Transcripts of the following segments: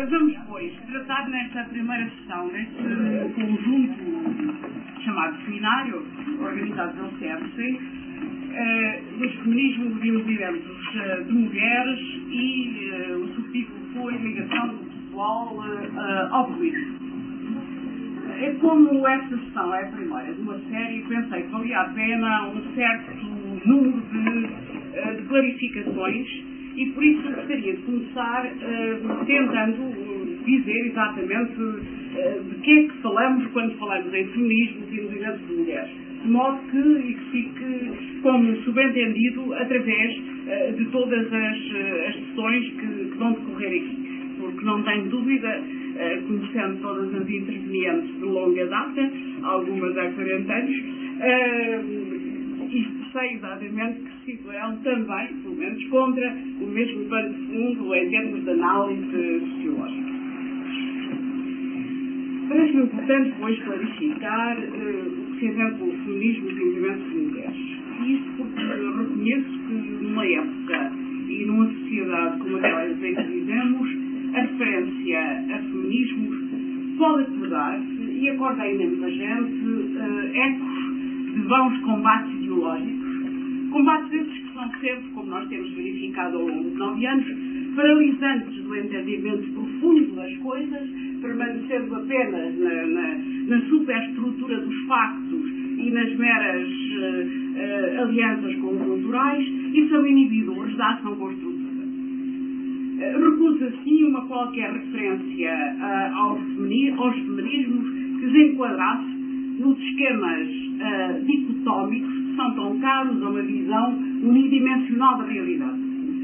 Vamos, pois, tratar nesta primeira sessão deste conjunto chamado seminário, organizado pelo CRC, dos feminismos e movimentos de mulheres, e o subtítulo foi Ligação do Pessoal ao Político. Como esta sessão é a primeira de uma série, pensei que valia a pena um certo número de clarificações, e por isso gostaria de começar tentando dizer exatamente de que é que falamos quando falamos em feminismos e movimentos de mulheres, de modo que fique como subentendido através de todas as sessões que vão decorrer aqui, porque não tenho dúvida, conhecendo todas as intervenientes de longa data, algumas há 40 anos, e sei exatamente que se situarão também, pelo menos, contra o mesmo pano de fundo em termos de análise sociológica. Parece-me importante, pois, clarificar o que se entende pelo feminismo e movimentos de mulheres. Isto porque reconheço que numa época e numa sociedade como aquela em que vivemos, a referência a feminismos pode acordar-se, e acorda ainda muita gente, ecos de vãos combates ideológicos, combates esses que são sempre, como nós temos verificado ao longo de 9 anos, paralisantes do entendimento profundo das coisas, permanecendo apenas na superestrutura dos factos e nas meras alianças conjunturais, e são inibidores da ação construtora. Recusa assim uma qualquer referência aos feminismos que se enquadrasse nos esquemas dicotómicos que são tão caros a uma visão unidimensional da realidade.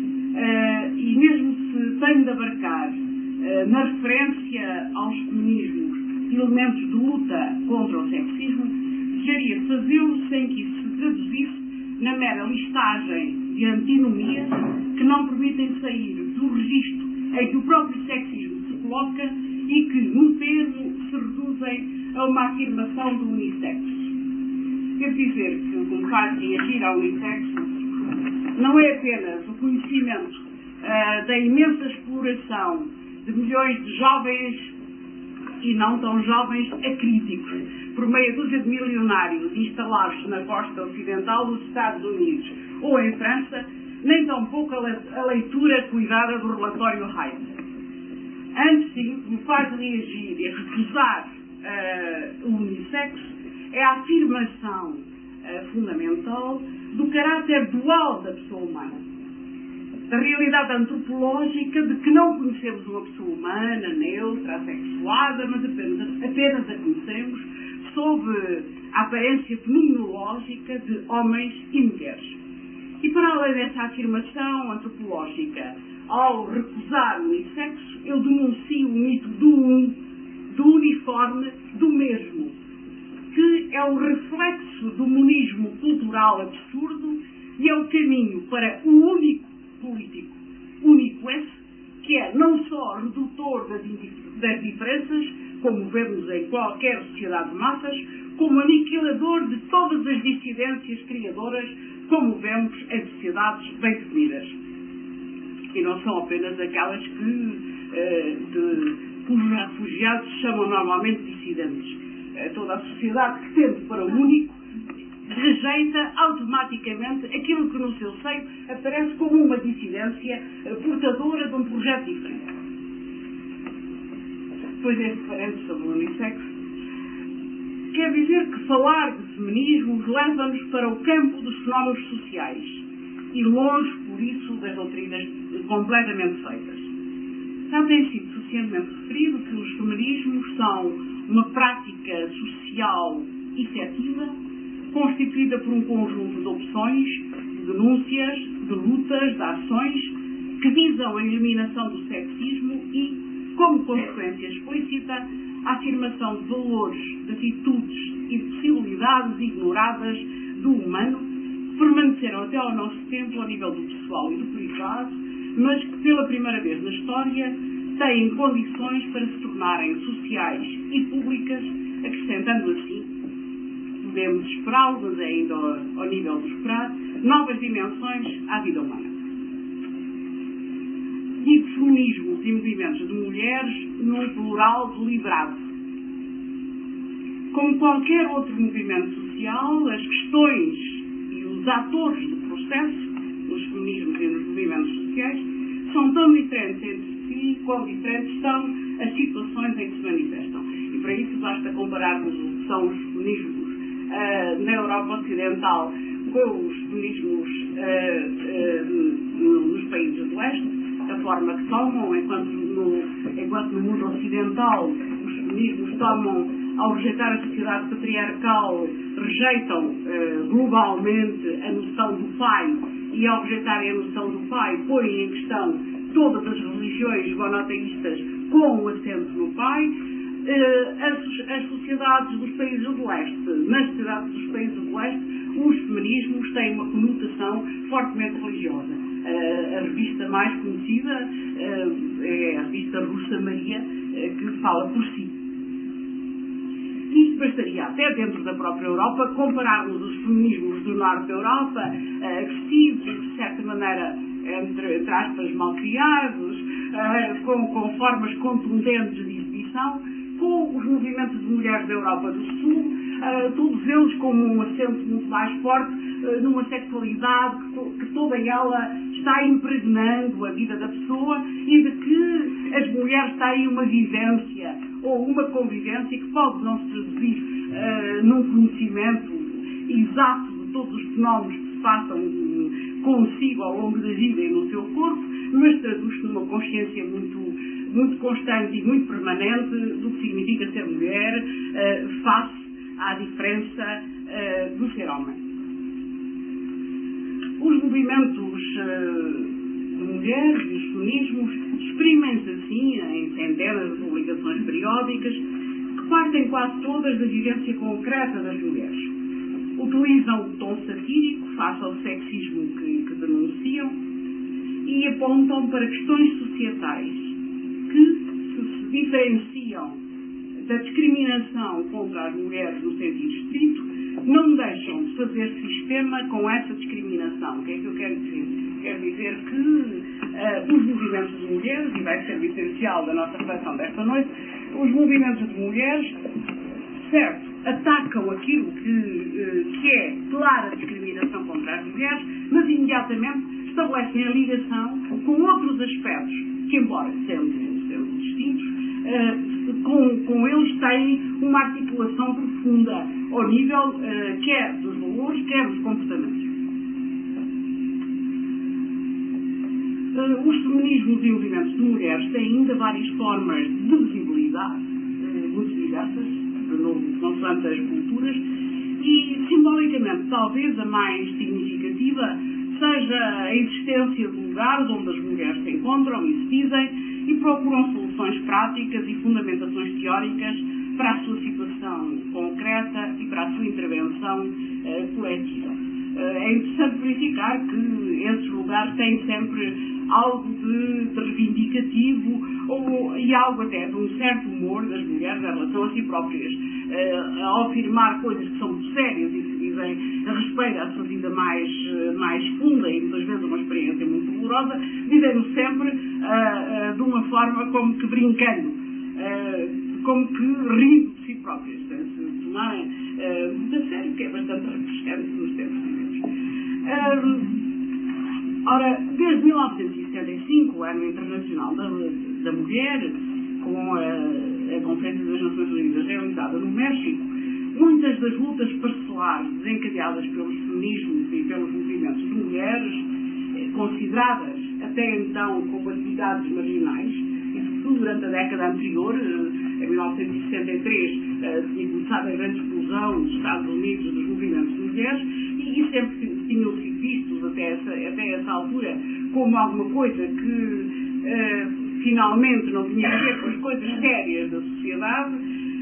E mesmo se tem de abarcar na referência aos feminismos elementos de luta contra o sexismo, desejaria fazê-lo sem que isso se traduzisse na mera listagem de antinomias que não permitem sair do registro em que o próprio sexismo se coloca e que, no termo, se reduzem a uma afirmação do unissexo. Quer dizer que, como faz reagir ao unissexo, não é apenas o conhecimento da imensa exploração de milhões de jovens e não tão jovens acríticos, por meia dúzia de milionários instalados na costa ocidental dos Estados Unidos ou em França, nem tampouco a leitura cuidada do relatório Hayek. Antes, sim, o que me faz reagir e recusar o unissexo é a afirmação fundamental do caráter dual da pessoa humana, da realidade antropológica de que não conhecemos uma pessoa humana, neutra, assexuada, mas apenas a conhecemos sob a aparência fenomenológica de homens e mulheres. E para além dessa afirmação antropológica, ao recusar o unissexo, eu denuncio o mito do uniforme, do mesmo, que é o reflexo do monismo cultural absurdo e é o caminho para o único político, único esse, que é não só redutor das diferenças, como vemos em qualquer sociedade de massas, como aniquilador de todas as dissidências criadoras, como vemos em sociedades bem definidas. E não são apenas aquelas cujos refugiados se chamam normalmente dissidentes. Toda a sociedade que tende para o único rejeita automaticamente aquilo que no seu seio aparece como uma dissidência portadora de um projeto diferente. Depois deste parênteses sobre o unissexo, quer dizer que falar de feminismos leva-nos para o campo dos fenómenos sociais e longe, por isso, das doutrinas completamente feitas. Já tem sido suficientemente referido que os feminismos são uma prática social efetiva, constituída por um conjunto de opções, de denúncias, de lutas, de ações que visam a eliminação do sexismo e, como consequência explícita, a afirmação de valores, de atitudes e de possibilidades ignoradas do humano que permaneceram até ao nosso tempo ao nível do pessoal e do privado, mas que pela primeira vez na história têm condições para se tornarem sociais e públicas, acrescentando assim, podemos esperá-lo, mas ainda ao nível do esperado, novas dimensões à vida humana. Digo feminismo e movimentos de mulheres num plural deliberado. Como qualquer outro movimento social, as questões e os atores do processo, nos feminismos e nos movimentos sociais, são tão diferentes entre si, quão diferentes são as situações em que se manifestam. E para isso basta compararmos o que são os feminismos na Europa Ocidental com os feminismos nos países do Leste, a forma que tomam, enquanto no mundo ocidental os feminismos tomam, ao rejeitar a sociedade patriarcal, rejeitam globalmente a noção do pai, e ao rejeitarem a noção do pai, põem em questão todas as religiões monoteístas com o acento no pai. As sociedades dos países do Leste, nas sociedades dos países do Leste, os feminismos têm uma conotação fortemente religiosa. A revista mais conhecida é a revista Russa Maria, que fala por si. Isto bastaria até dentro da própria Europa compararmos os feminismos do norte da Europa, vestidos, de certa maneira, entre aspas, malcriados, com formas contundentes de exibição, com os movimentos de mulheres da Europa do Sul, todos eles com um acento muito mais forte numa sexualidade que toda ela está impregnando a vida da pessoa e de que as mulheres têm uma vivência ou uma convivência que pode não se traduzir num conhecimento exato de todos os fenómenos que se passam consigo ao longo da vida e no seu corpo, mas traduz-se numa consciência muito constante e muito permanente do que significa ser mulher face à diferença do ser homem. Os movimentos de mulheres e os feminismos exprimem-se assim em centenas de publicações periódicas que partem quase todas da vivência concreta das mulheres. Utilizam o tom satírico face ao sexismo que denunciam e apontam para questões societais que se diferenciam da discriminação contra as mulheres no sentido estrito, não deixam de fazer sistema com essa discriminação. O que é que eu quero dizer? Quero dizer que os movimentos de mulheres, e vai ser o essencial da nossa reflexão desta noite, os movimentos de mulheres, certo, atacam aquilo que é clara discriminação contra as mulheres, mas imediatamente estabelecem a ligação com outros aspectos que, embora sendo distintos, com eles têm uma articulação profunda ao nível quer dos valores, quer dos comportamentos. Os feminismos e movimentos de mulheres têm ainda várias formas de visibilidade, muito diversas, de novo, consoante as culturas, e simbolicamente talvez a mais significativa seja a existência de lugares onde as mulheres se encontram e se dizem e procuram soluções práticas e fundamentações teóricas para a sua situação concreta e para a sua intervenção coletiva. É interessante verificar que esses lugares têm sempre algo de reivindicativo e algo até de um certo humor das mulheres em relação a si próprias. Ao afirmar coisas que são muito sérias e que dizem a respeito à sua vida mais funda e muitas vezes uma experiência muito dolorosa, dizem-no sempre de uma forma como que brincando, como que rindo de si próprias, se tomarem muito a sério, que é bastante refrescante nos tempos que vivemos. Ora, desde 1975, o Ano Internacional da Mulher, com a Conferência das Nações Unidas realizada no México, muitas das lutas parcelares desencadeadas pelos feminismos e pelos movimentos de mulheres, consideradas até então como atividades marginais, e sobretudo durante a década anterior, em 1963, tinha começado a grande explosão nos Estados Unidos dos movimentos de mulheres, e sempre tinham sido vistos até essa altura como alguma coisa que finalmente não tinha a ver com as coisas sérias da sociedade,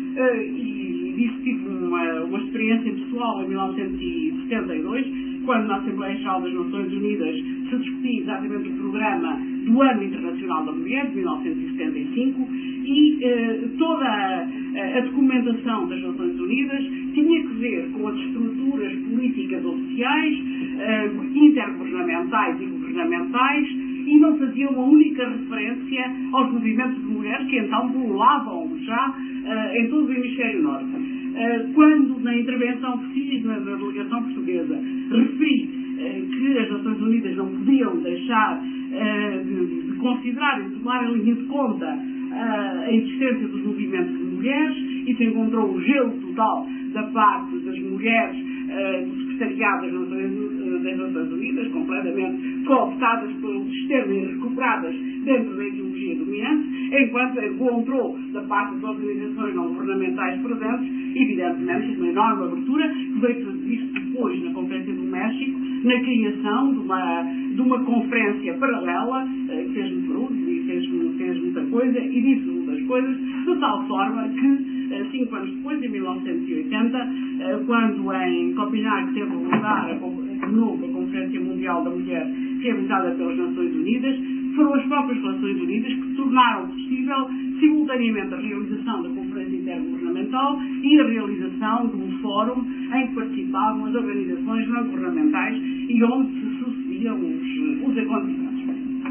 e disso tive uma experiência pessoal em 1972, quando na Assembleia Geral das Nações Unidas se discutia exatamente o programa do Ano Internacional da Mulher, de 1975, e toda a documentação das Nações Unidas tinha que ver com as estruturas políticas ou sociais, intergovernamentais e governamentais, e não fazia uma única referência aos movimentos de mulheres que então pululavam já em todo o hemisfério norte. Quando na intervenção que fiz na delegação portuguesa referi que as Nações Unidas não podiam deixar de considerar e tomar em linha de conta a existência dos movimentos de mulheres, e se encontrou um gelo total da parte das mulheres do secretariado das Nações Unidas, completamente cooptadas pelo sistema e recuperadas dentro da ideologia dominante, enquanto encontrou da parte das organizações não governamentais presentes, evidentemente, uma enorme abertura, que veio traduzir-se depois na Conferência do México, na criação de uma conferência paralela, que fez Perú e fez muita coisa, e disse muitas coisas, de tal forma que, 5 anos depois, em 1980, quando em Copenhague teve lugar de novo a Conferência Mundial da Mulher, realizada pelas Nações Unidas, foram as próprias Nações Unidas que tornaram possível simultaneamente a realização da Conferência Intergovernamental e a realização de um fórum em que participavam as organizações não governamentais e onde se sucediam os acontecimentos.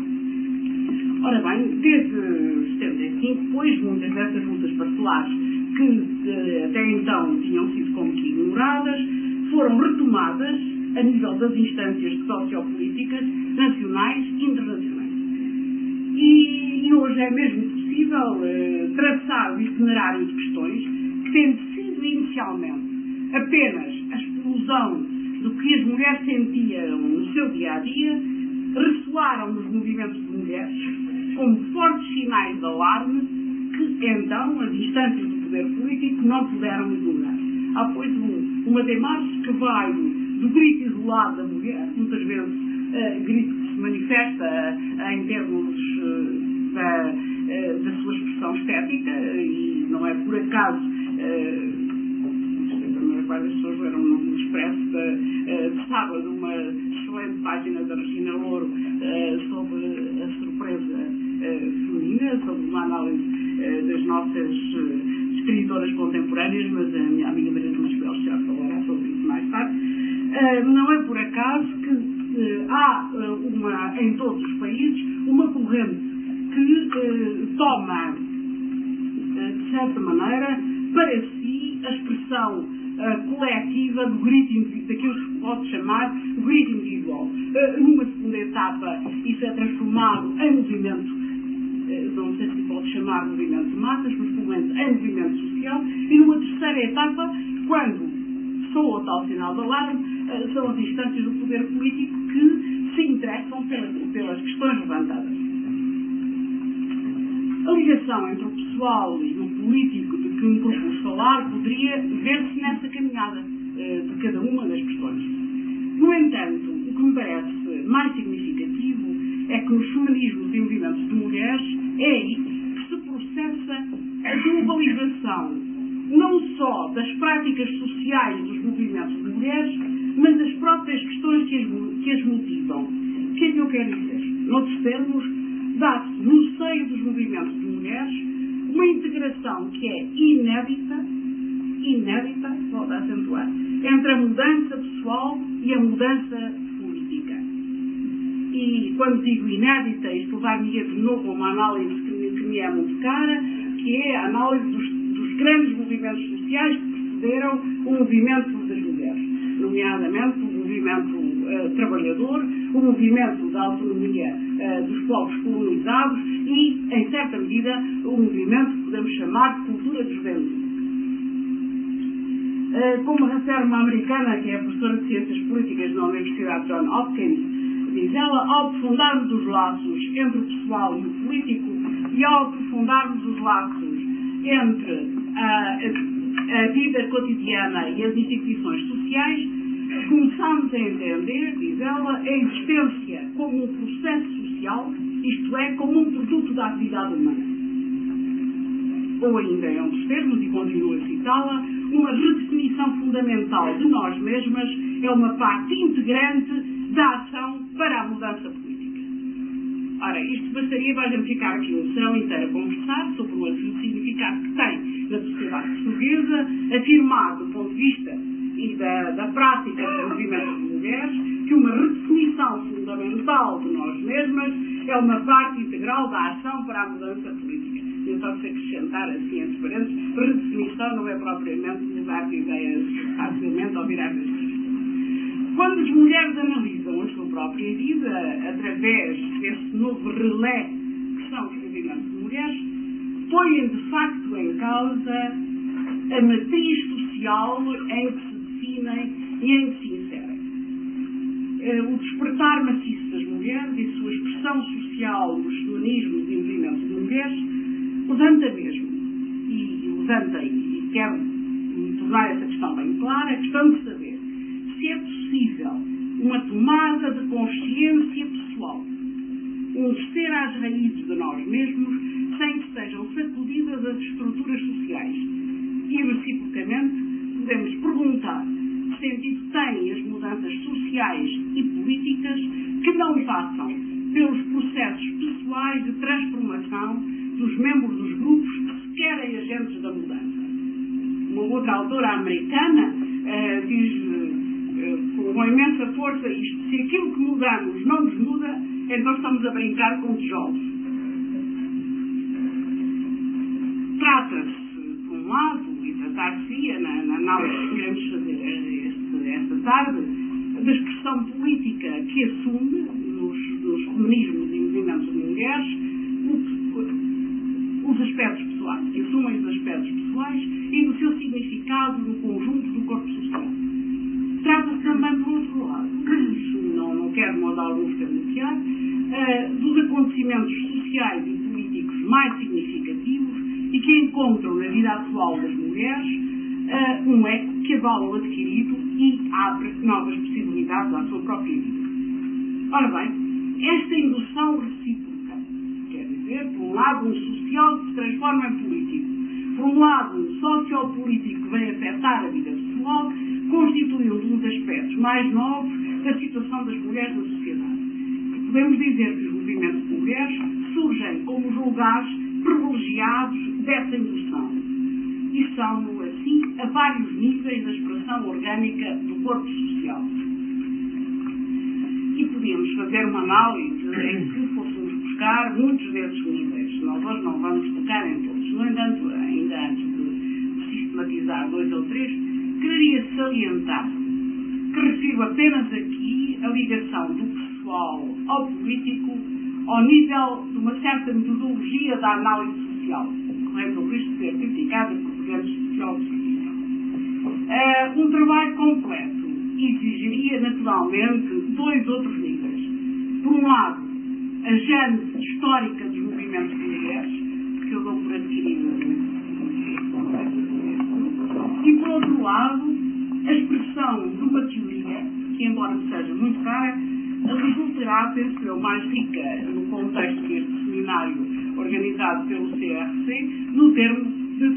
Ora bem, desde 75, pois, muitas dessas lutas parcelares que até então tinham sido como que ignoradas, foram retomadas a nível das instâncias sociopolíticas nacionais e internacionais. E hoje é mesmo possível traçar o itinerário de questões que, tendo sido inicialmente apenas a explosão do que as mulheres sentiam no seu dia-a-dia, ressoaram nos movimentos de mulheres como fortes sinais de alarme que, então, as instâncias do poder político não puderam ignorar. Há, pois, uma demarche que vai do grito isolado da mulher, muitas vezes grito que se manifesta em termos da sua expressão estética, e não é por acaso a maior parte das pessoas leram no Expresso de sábado uma excelente página da Regina Louro sobre a surpresa feminina, sobre uma análise das nossas escritoras contemporâneas, mas a minha amiga Maria de Luz Belos já falará sobre isso mais tarde. Não é por acaso que há em todos os países uma corrente que toma, de certa maneira, para si a expressão coletiva do grito, daquilo que se pode chamar o grito individual. Numa segunda etapa, isso é transformado em movimento, não sei se pode chamar movimento de massas, mas pelo menos em movimento social, e numa terceira etapa, quando soa o tal sinal de alarme, são as instâncias do poder político que se interessam pelas questões levantadas. A ligação entre o pessoal e o político de que me propus falar poderia ver-se nessa caminhada de cada uma das questões. No entanto, o que me parece mais significativo é que nos feminismos e movimentos de mulheres é aí que se processa a globalização não só das práticas sociais dos movimentos de mulheres, mas das próprias questões que as motivam. O que é que eu quero dizer? Noutros termos, dá-se no seio dos movimentos de mulheres uma integração que é inédita, volto a acentuar, entre a mudança pessoal e a mudança política. E quando digo inédita, isto levar-me-ia de novo a uma análise que me é muito cara, que é a análise dos grandes movimentos sociais que precederam o movimento das mulheres, nomeadamente o movimento trabalhador, o movimento da autonomia dos povos colonizados e, em certa medida, o movimento que podemos chamar de cultura de juventude. Como refere uma americana, que é professora de Ciências Políticas na Universidade John Hopkins, diz ela, ao aprofundarmos os laços entre o pessoal e o político e ao aprofundarmos os laços entre a vida cotidiana e as instituições sociais, começamos a entender, diz ela, a existência como um processo social, isto é, como um produto da atividade humana. Ou ainda, em outros termos, e continuo a citá-la, uma redefinição fundamental de nós mesmas é uma parte integrante da ação para a mudança política. Ora, isto bastaria para a gente ficar aqui um serão inteiro a conversar sobre o significado que tem na sociedade portuguesa, afirmado do ponto de vista e da prática dos movimentos de mulheres, que uma redefinição fundamental de nós mesmas é uma parte integral da ação para a mudança política. E só se acrescentar assim entre parênteses, redefinição não é propriamente mudar de ideias facilmente ou virar das costas. Quando as mulheres analisam a sua própria vida através desse novo relé que são os movimentos de mulheres, põem de facto em causa a matriz social em que se definem e em que se inserem. O despertar maciço das mulheres e sua expressão social nos feminismos e movimentos de mulheres levanta mesmo, e quero tornar essa questão bem clara, a questão de saber se é possível uma tomada de consciência pessoal, um descer às raízes de nós mesmos, sem que sejam sacudidas as estruturas sociais. E, reciprocamente, podemos perguntar que sentido têm as mudanças sociais e políticas que não passam pelos processos pessoais de transformação dos membros dos grupos que se querem agentes da mudança. Uma outra autora americana diz com imensa força isto: se aquilo que mudamos não nos muda, então estamos a brincar com tijolos. Trata-se, por um lado, e tratar-se-ia na análise que queremos fazer esta tarde, da expressão política que assume nos feminismos e movimentos de mulheres os aspectos pessoais, que assumem os aspectos pessoais e do seu significado no conjunto do corpo social. Trata-se também, por outro lado, não quero de modo algum escamotear, dos acontecimentos sociais e políticos mais significativos e que encontram na vida atual das mulheres um eco que avala o adquirido e abre novas possibilidades à sua própria vida. Ora bem, esta indução recíproca, quer dizer, por um lado um social que se transforma em político, por um lado um sociopolítico que vem afetar a vida pessoal, constitui um dos aspectos mais novos da situação das mulheres na sociedade. E podemos dizer que os movimentos de mulheres surgem como os lugares privilegiados dessa indução. E são, assim, a vários níveis da expressão orgânica do corpo social. E podíamos fazer uma análise em que fôssemos buscar muitos desses níveis. Nós hoje não vamos tocar em todos. No entanto, ainda antes de sistematizar 2 ou 3, quereria salientar que refiro apenas aqui a ligação do pessoal ao político ao nível de uma certa metodologia da análise social, correndo o risco de ser criticada por grandes sociólogos. Um trabalho completo exigiria naturalmente 2 outros níveis. Por um lado, a gênese histórica dos movimentos de mulheres, que eu dou por adquirido, e por outro lado, a expressão de uma teoria que, embora me seja muito cara, resultará, penso eu, mais rica no contexto deste seminário organizado pelo CRC, no termo de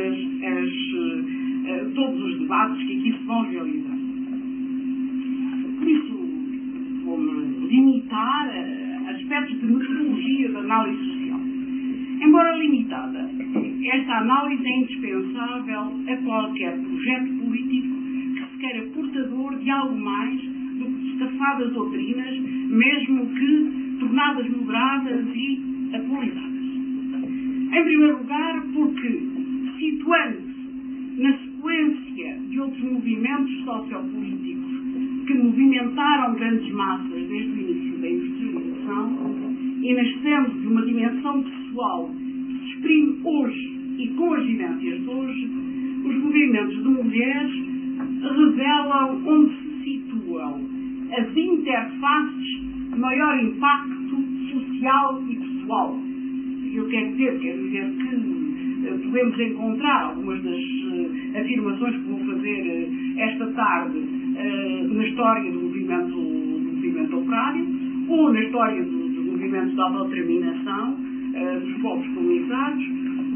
todos os debates que aqui se vão realizar. Por isso, vou-me limitar a aspectos de metodologia da análise social. Embora limitada, esta análise é indispensável a qualquer projeto político que se queira portador de algo mais do que estafadas doutrinas, mesmo que tornadas moderadas e atualizadas. Em primeiro lugar, porque, situando-se na sequência de outros movimentos sociopolíticos que movimentaram grandes massas desde o início da industrialização e nascendo de uma dimensão pessoal que se exprime hoje e com as vivências de hoje, os movimentos de mulheres revelam onde se situam as interfaces de maior impacto social e pessoal. Eu quero dizer que podemos encontrar algumas das afirmações que vou fazer esta tarde na história do movimento operário ou na história dos movimentos de autodeterminação dos povos colonizados,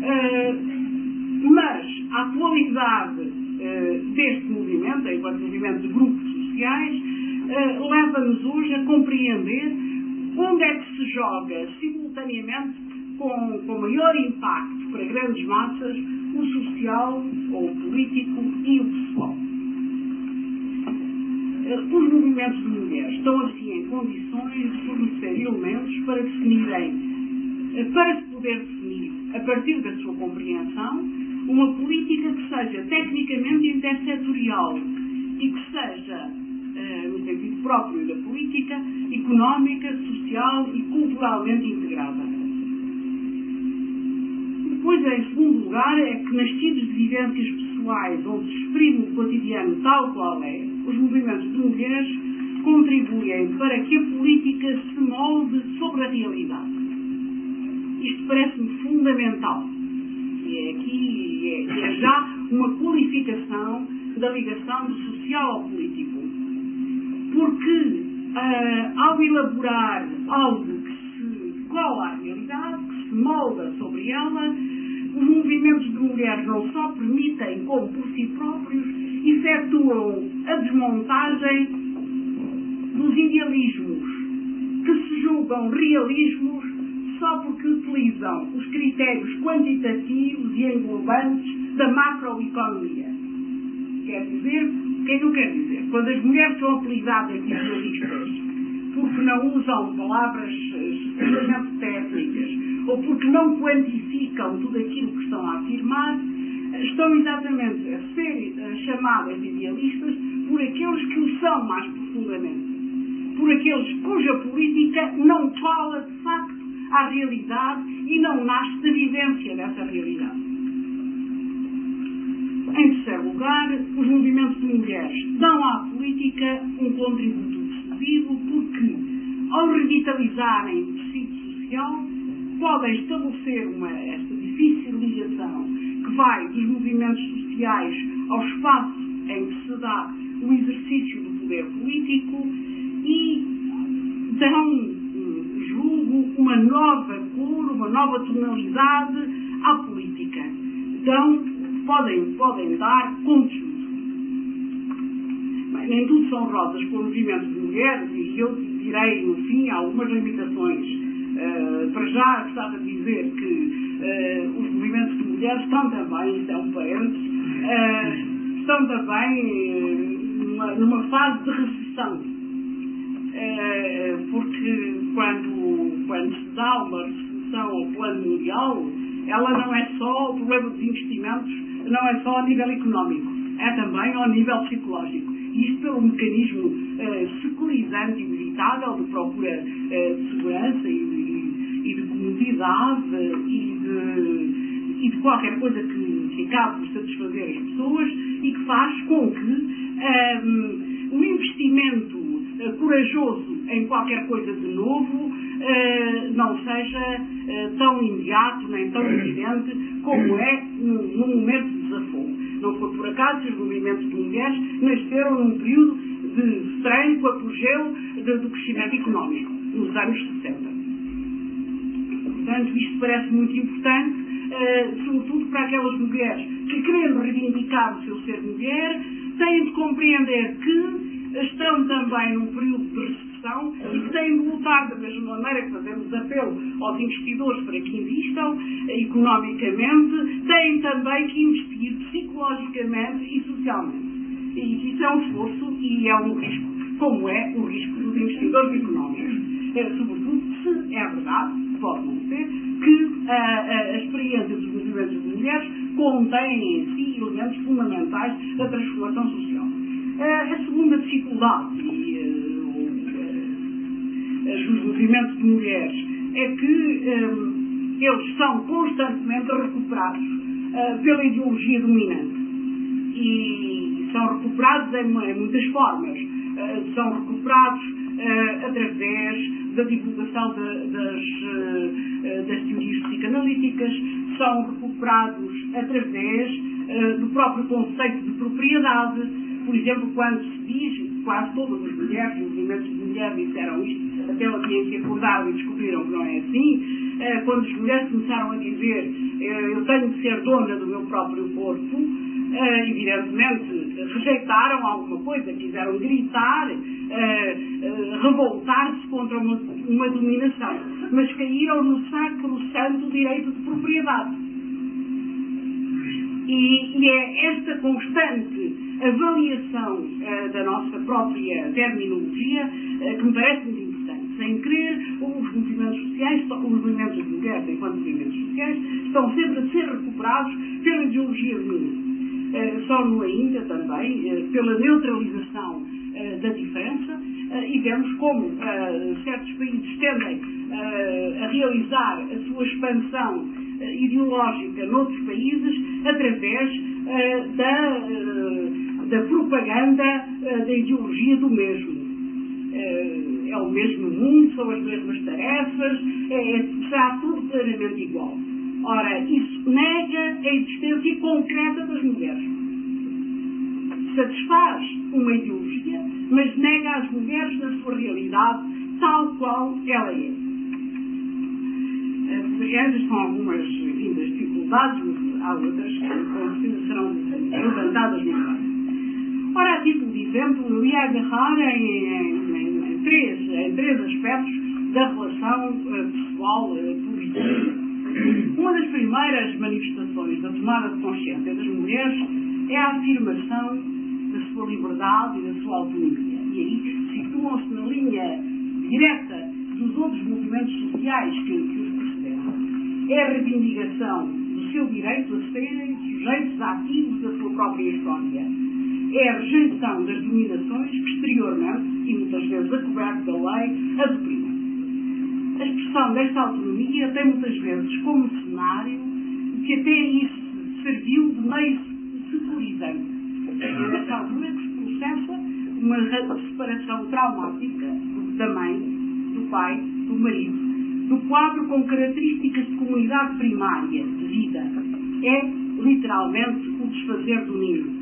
mas a atualidade deste movimento, enquanto movimento de grupos sociais, leva-nos hoje a compreender onde é que se joga simultaneamente com maior impacto para grandes massas o social ou o político e o pessoal. Os movimentos de mulheres estão assim em condições de fornecer elementos para definirem, para se poder definir, a partir da sua compreensão, uma política que seja tecnicamente intersetorial e que seja, no sentido próprio da política, económica, social e culturalmente integrada. Depois, em segundo lugar, é que nascidos de vivências pessoais onde se exprime o cotidiano tal qual é, os movimentos de mulheres contribuem para que a política se molde sobre a realidade. Isto parece-me fundamental. E é aqui, é já uma qualificação da ligação do social ao político. Porque, ao elaborar algo que se cola à realidade, que se molda sobre ela, os movimentos de mulheres não só permitem, como por si próprios, efetuam a desmontagem dos idealismos que se julgam realismos só porque utilizam os critérios quantitativos e englobantes da macroeconomia. Quer dizer, o que é que eu quero dizer? Quando as mulheres são apelidadas de idealistas porque não usam palavras excessivamente técnicas ou porque não quantificam tudo aquilo que estão a afirmar, estão exatamente a ser chamadas de idealistas por aqueles que o são mais profundamente, por aqueles cuja política não cola de facto à realidade e não nasce da vivência dessa realidade. Em terceiro lugar, os movimentos de mulheres dão à política um contributo decisivo porque, ao revitalizarem o tecido social, podem estabelecer esta difícil ligação que vai dos movimentos sociais ao espaço em que se dá o exercício do poder político e dão, julgo, uma nova cor, uma nova tonalidade à política. Podem dar conteúdo. Bem, nem tudo são rosas para o movimento de mulheres e eu direi, no fim, algumas limitações. Para já, gostava de dizer que os movimentos de mulheres estão também, isto é um parênteses, estão também numa fase de recessão. Porque quando se dá uma recessão ao plano mundial, ela não é só o problema dos investimentos, não é só a nível económico, é também ao nível psicológico. E isto pelo mecanismo secularizante e inevitável de procura de segurança e de comodidade e de qualquer coisa que acabe por satisfazer as pessoas e que faz com que o investimento corajoso em qualquer coisa de novo não seja tão imediato nem tão evidente como é num momento de desafogo. Não foi por acaso que os movimentos de mulheres nasceram num período de franco apogeu do crescimento económico, nos anos 60. Portanto, isto parece muito importante, sobretudo para aquelas mulheres que, querendo reivindicar o seu ser mulher, têm de compreender que estão também num período de recessão e que têm de lutar da mesma maneira que fazemos apelo aos investidores para que invistam economicamente, têm também que investir psicologicamente e socialmente. E isso é um esforço e é um risco, como é o risco dos investidores económicos. Sobretudo se é verdade, pode não ser, que a experiência dos movimentos de mulheres contém em si elementos fundamentais da transformação social. A segunda dificuldade dos movimentos de mulheres é que eles são constantemente recuperados pela ideologia dominante e são recuperados em muitas formas. São recuperados através da divulgação das teorias psicanalíticas, são recuperados através do próprio conceito de propriedade. Por exemplo, quando se diz, quase todas as mulheres, os movimentos de mulheres disseram isto, até o dia em que acordaram e descobriram que não é assim, quando as mulheres começaram a dizer eu tenho de ser dona do meu próprio corpo, evidentemente rejeitaram alguma coisa, quiseram gritar, revoltar-se contra uma dominação, mas caíram no sacrosanto direito de propriedade. E é esta constante avaliação da nossa própria terminologia, que me parece muito importante. Sem querer, os movimentos sociais, os movimentos das mulheres, enquanto movimentos sociais, estão sempre a ser recuperados pela ideologia dominante. Só no ainda também, pela neutralização da diferença, e vemos como certos países tendem a realizar a sua expansão ideológica noutros países através da propaganda da ideologia do mesmo. É o mesmo mundo, são as mesmas tarefas, será tudo plenamente igual. Ora, isso nega a existência concreta das mulheres. Satisfaz uma ideologia, mas nega às mulheres na sua realidade tal qual ela é. Estas são algumas das dificuldades, mas há outras que com certeza serão levantadas no debate. Ora, a título de exemplo, eu ia agarrar em três aspectos da relação pessoal-política. Uma das primeiras manifestações da tomada de consciência das mulheres é a afirmação da sua liberdade e da sua autonomia. E aí situam-se na linha direta dos outros movimentos sociais que os precederam. É a reivindicação do seu direito a serem sujeitos ativos da sua própria história. É a rejeição das dominações que exteriormente, e muitas vezes a coberto da lei, as oprimem. A expressão desta autonomia tem muitas vezes como cenário o que até aí serviu de meio secularizante. É nessa altura que se processa uma separação traumática da mãe, do pai, do marido, do quadro com características de comunidade primária de vida. É, literalmente, o desfazer do ninho.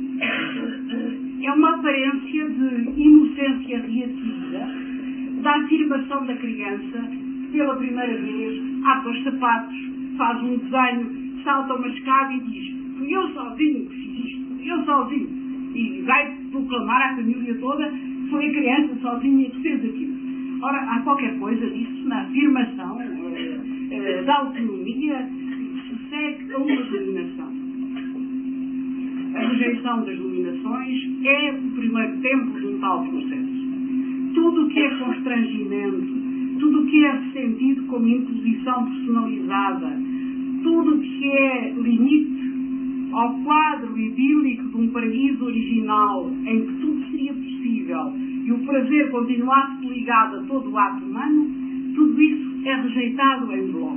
É uma aparência de inocência reativa da afirmação da criança, pela primeira vez, ata os sapatos, faz um desenho, salta uma escada e diz: fui eu sozinho que fiz isto, eu sozinho. E vai proclamar à família toda que foi a criança sozinha que fez aquilo. Ora, há qualquer coisa disso na afirmação da autonomia que se segue a uma dominação. A rejeição das dominações é o primeiro tempo de um tal processo. Tudo o que é constrangimento, tudo o que é sentido como imposição personalizada, tudo o que é limite ao quadro idílico de um paraíso original em que tudo seria possível e o prazer continuasse ligado a todo o ato humano, tudo isso é rejeitado em bloco.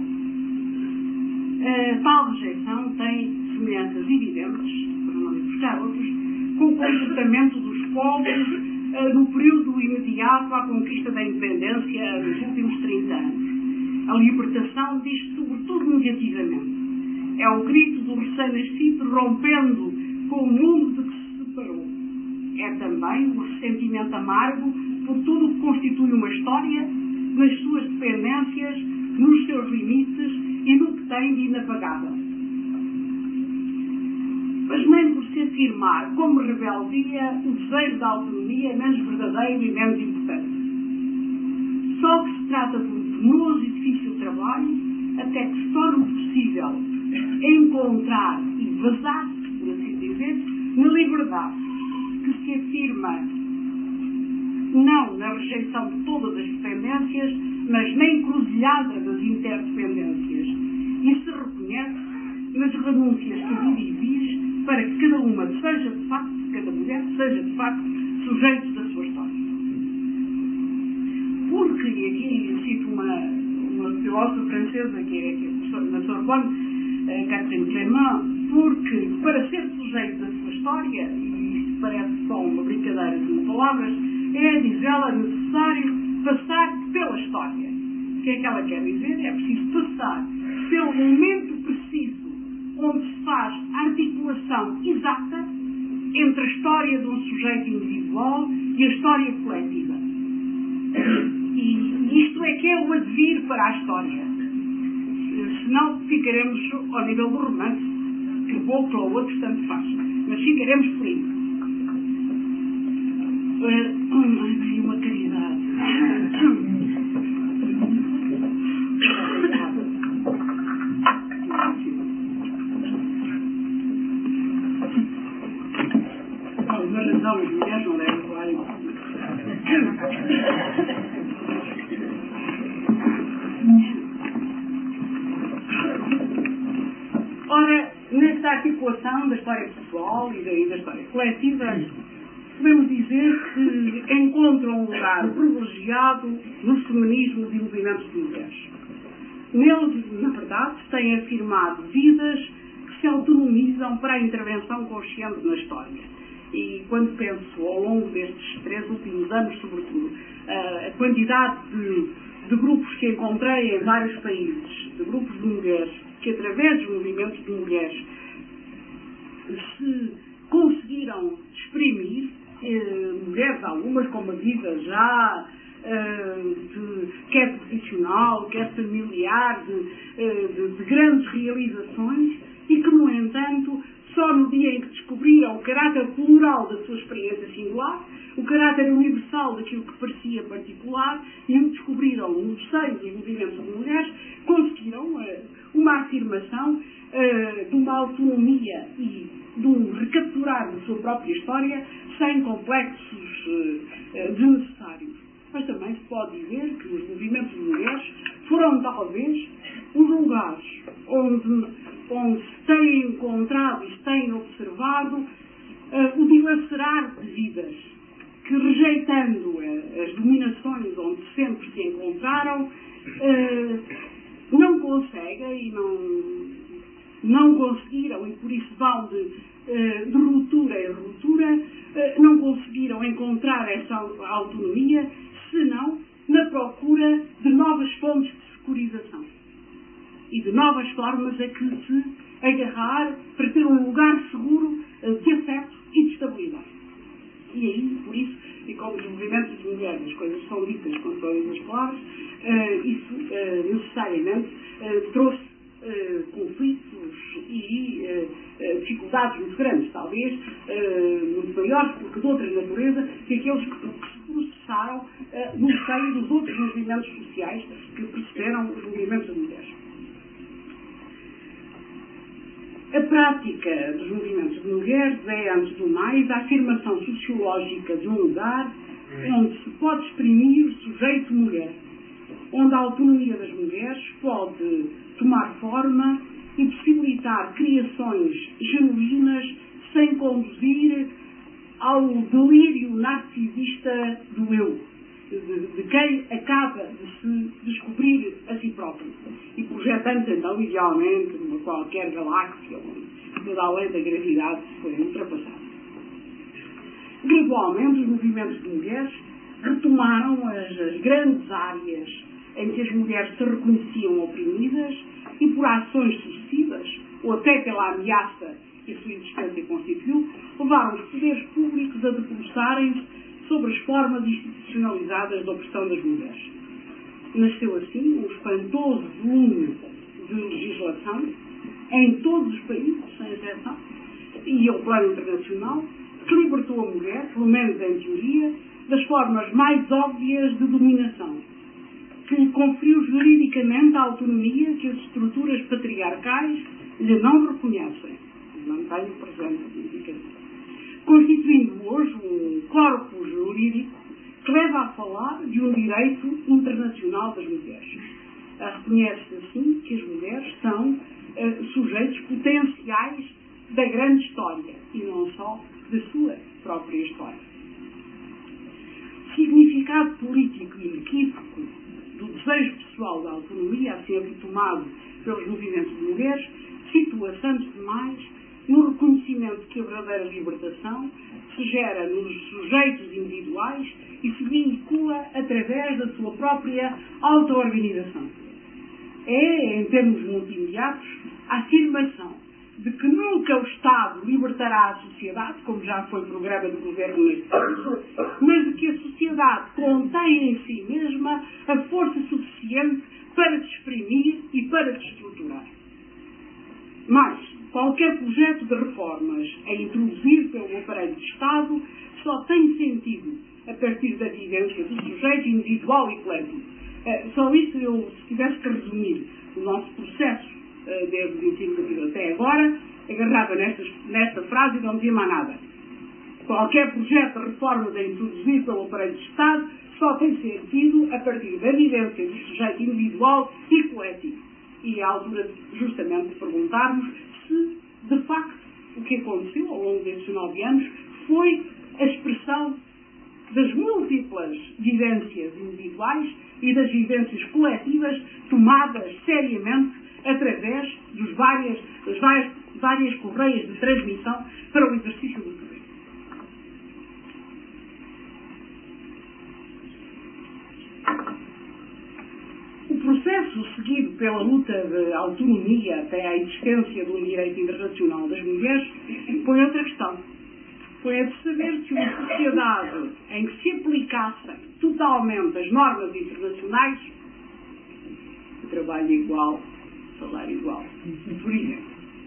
Tal rejeição tem semelhanças evidentes, para não ir buscar outros, com o comportamento dos povos no período imediato à conquista da independência nos últimos 30 anos. A libertação diz sobretudo negativamente. É o grito do recém-nascido rompendo com o mundo de que se separou. É também o ressentimento amargo por tudo o que constitui uma história, nas suas dependências, nos seus limites e no que tem de inapagável. Mas nem por se afirmar como rebeldia o desejo da autonomia é menos verdadeiro e menos importante. Só que se trata de um penoso e difícil trabalho até que se torne possível encontrar e basar-se, por assim dizer, na liberdade que se afirma não na rejeição de todas as dependências, mas na encruzilhada das interdependências e se reconhece nas renúncias que a vida exige para que cada uma seja de facto, cada mulher seja de facto sujeito da sua história. Porque, e aqui cito uma filósofa francesa que é professora na Sorbonne, Catherine Clément, porque para ser sujeito da sua história, e isto parece só uma brincadeira de palavras, é, diz ela, necessário passar pela história. O que é que ela quer dizer? É preciso passar pelo momento preciso onde se faz a articulação exata entre a história de um sujeito individual e a história coletiva. E isto é que é o advir para a história. Senão ficaremos ao nível do romance, que vou para o outro tanto faz. Mas ficaremos por aí. Uma caridade. Ora, nesta articulação da história pessoal e da história coletiva, podemos dizer que encontram um lugar privilegiado nos feminismos e movimentos de mulheres. Neles, na verdade, têm afirmado vidas que se autonomizam para a intervenção consciente na história. E quando penso, ao longo destes 3 últimos anos, sobretudo, a quantidade de grupos que encontrei em vários países, de grupos de mulheres, que através dos movimentos de mulheres se conseguiram exprimir, mulheres algumas com uma vida já quer profissional, quer familiar, de grandes realizações, e que, no entanto, só no dia em que descobriram o caráter plural da sua experiência singular, o caráter universal daquilo que parecia particular, e o descobriram no seio dos movimentos de mulheres, conseguiram uma afirmação de uma autonomia e de um recapturar da sua própria história sem complexos desnecessários. Mas também se pode dizer que os movimentos de mulheres foram talvez os lugares onde se tem encontrado e se tem observado o dilacerar de vidas que, rejeitando as dominações onde sempre se encontraram, não conseguem e não conseguiram, e por isso vão de ruptura em ruptura, não conseguiram encontrar essa autonomia, senão na procura de novas fontes de securização e de novas formas a que se agarrar para ter um lugar seguro de afeto e de estabilidade. E aí, por isso, e como os movimentos de mulheres as coisas são ditas com todas as palavras, isso necessariamente trouxe conflitos e dificuldades muito grandes, talvez muito maiores, porque de outra natureza que aqueles que se processaram no seio dos outros movimentos sociais que precederam os movimentos de mulheres. A prática dos movimentos de mulheres é, antes do mais, a afirmação sociológica de um lugar onde se pode exprimir o sujeito mulher, onde a autonomia das mulheres pode tomar forma e possibilitar criações genuínas sem conduzir ao delírio narcisista do eu, de quem acaba de se descobrir a si próprio e projetando então idealmente numa qualquer galáxia onde toda a lei da gravidade foi ultrapassada. Gradualmente os movimentos de mulheres retomaram as grandes áreas em que as mulheres se reconheciam oprimidas e por ações sucessivas, ou até pela ameaça que a sua existência constituiu, levaram os poderes públicos a debruçarem-se sobre as formas institucionalizadas de opressão das mulheres. Nasceu assim um espantoso volume de legislação em todos os países, sem exceção, e ao plano internacional, que libertou a mulher, pelo menos em teoria, das formas mais óbvias de dominação, que lhe conferiu juridicamente a autonomia que as estruturas patriarcais lhe não reconhecem. Mantenho presente a significação. Constituindo hoje um corpus jurídico que leva a falar de um direito internacional das mulheres. Reconhece-se assim que as mulheres são sujeitos potenciais da grande história e não só da sua própria história. O significado político e inequívoco do desejo pessoal da autonomia, assim retomado pelos movimentos de mulheres, situa-se antes de mais no reconhecimento que a verdadeira libertação se gera nos sujeitos individuais e se vincula através da sua própria auto-organização. É, em termos muito imediatos, a afirmação de que nunca o Estado libertará a sociedade, como já foi programa de governo neste país, mas de que a sociedade contém em si mesma a força suficiente para se exprimir e para se estruturar. Mas qualquer projeto de reformas a introduzir pelo aparelho de Estado só tem sentido a partir da vivência do sujeito individual e coletivo. Só isso, se tivesse que resumir o nosso processo desde o ensino da vida até agora, agarrava nesta frase e não dizia mais nada. Qualquer projeto de reformas a introduzir pelo aparelho de Estado só tem sentido a partir da vivência do sujeito individual e coletivo. E é a altura, justamente, de perguntarmos se, de facto, o que aconteceu ao longo destes 9 anos foi a expressão das múltiplas vivências individuais e das vivências coletivas tomadas seriamente através das várias correias de transmissão para o exercício do poder. O processo seguido pela luta de autonomia até à existência de um direito internacional das mulheres põe outra questão. Foi a de saber se uma sociedade em que se aplicassem totalmente as normas internacionais, o trabalho igual, salário igual, por exemplo.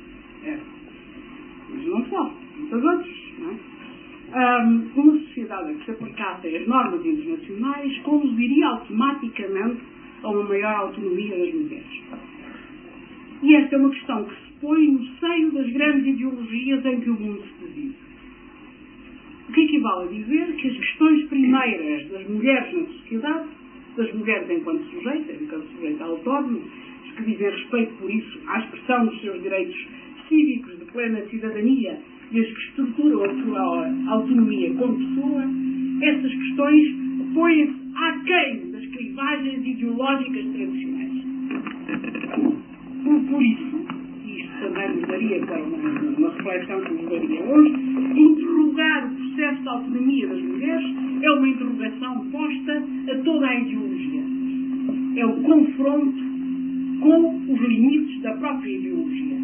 Mas não só, muitas outras, não é? Uma sociedade em que se aplicassem as normas internacionais conduziria automaticamente a uma maior autonomia das mulheres. E esta é uma questão que se põe no seio das grandes ideologias em que o mundo se divide. O que equivale a dizer que as questões primeiras das mulheres na sociedade, das mulheres enquanto sujeito autónomo, que dizem respeito, por isso, à expressão dos seus direitos cívicos de plena cidadania e as que estruturam a sua autonomia como pessoa, essas questões põem-se aquém das clivagens ideológicas tradicionais. Por isso, e isto também nos daria para uma reflexão que nos daria hoje, interrogar o processo de autonomia das mulheres é uma interrogação posta a toda a ideologia. É o confronto com os limites da própria ideologia.